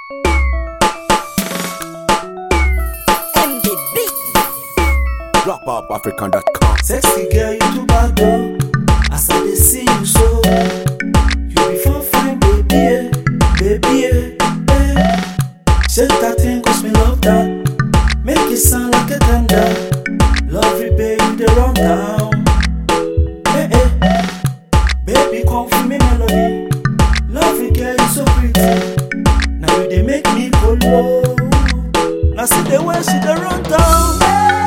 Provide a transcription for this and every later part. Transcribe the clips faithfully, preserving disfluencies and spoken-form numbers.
M D B drop up african dot com. Sexy girl, you too bad though. As I dey see you so, you be fun fine, baby, eh, baby, eh, eh. Shake that thing 'cause me love that. Make it sound like a thunder. Love it, baby, they run down. Eh, eh. Baby, come for me melody. Love it, girl, you so pretty. Now you they make me go low. Now see the way she dey run down.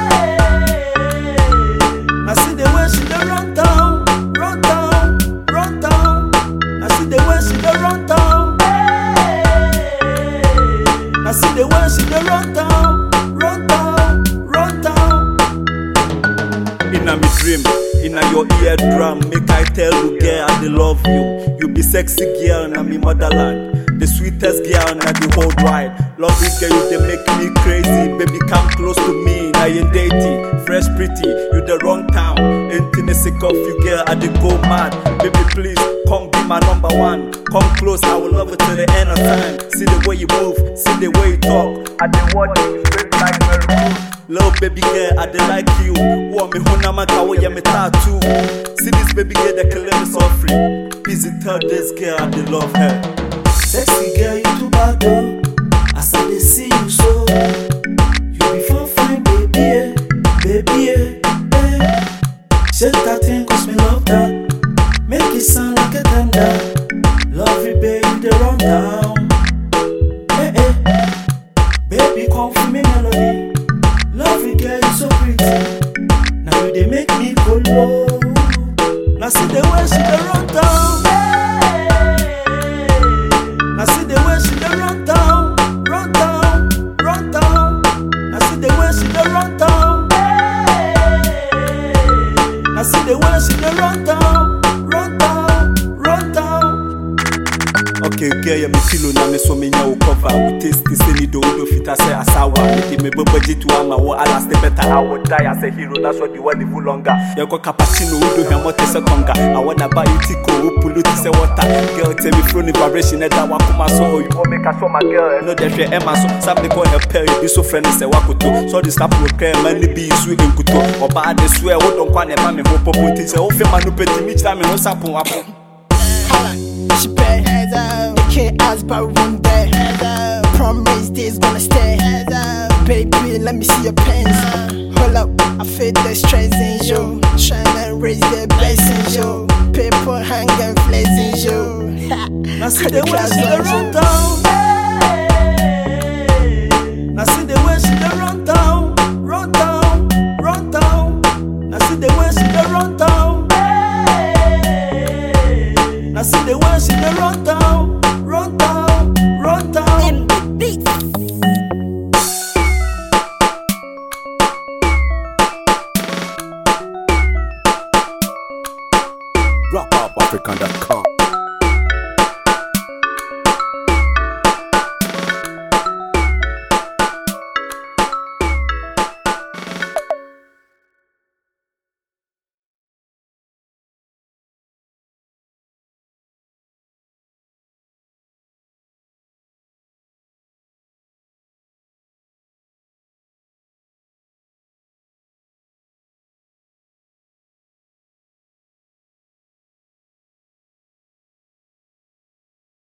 Now see the way she dey run down, run down, run down. Now see the way she dey run down. Now see the way she dey run down, run down, run down. Inna me dream, inna your eardrum, make I tell you, girl, I dey love you. You be sexy girl, na me motherland. The sweetest girl na the whole wide. Love it, girl, you dey make me crazy. Baby, come close to me, na you dating. Fresh, pretty, you the wrong town. Ain't sick of you, girl, I dey go mad. Baby, please, come be my number one. Come close, I will love you till the end of time. See the way you move, see the way you talk. I dey watch you, straight like a little baby girl, I dey like you. Want me hona maka wo ya me tattoo. See this baby girl that killing me so free. Please tell this girl I dey love her. Sexy girl, you too bad though. As I dey see you so, you be fun fine, baby, eh, baby, eh, eh. Shake that thing 'cause me love that. Make it sound like a thunder. Love it, baby, they run down. Eh, eh. Baby, come for me melody. Love it, girl, you so pretty. Now you they make me go low. Now see the way she dey run down. Now see the way she dey run down, run down, run down. Now see the way she dey run down. Now see the way she dey run down, run down, run down. Okay, girl, ya me feel na me so me nya wo cover. We taste this any do do fita say asawa. Me me bobo jitu ama wo ala stay better. I would die as a hero. That's what you want live longer. You go cappuccino do him what is a conga. I wanna buy you tico, pull it say water. Girl, tell me from the vibration that I want come so you want make a show my girl. No that she Emma so some they call her pair. You be so friendly say wakuto. So this stop proclaim man be sweet in kuto. Or bad they swear what don't kwane ma me hope put it say o fe manu peti mi chira me no sapon apon. She pay heads up. They can't ask but one day. Heads up. Promise this gonna stay. Heads up. Baby, let me see your pants. Hold up, I feel the stress in you. Tryna raise the bass in you. People hanging flares in you. Now see the way she dey run down.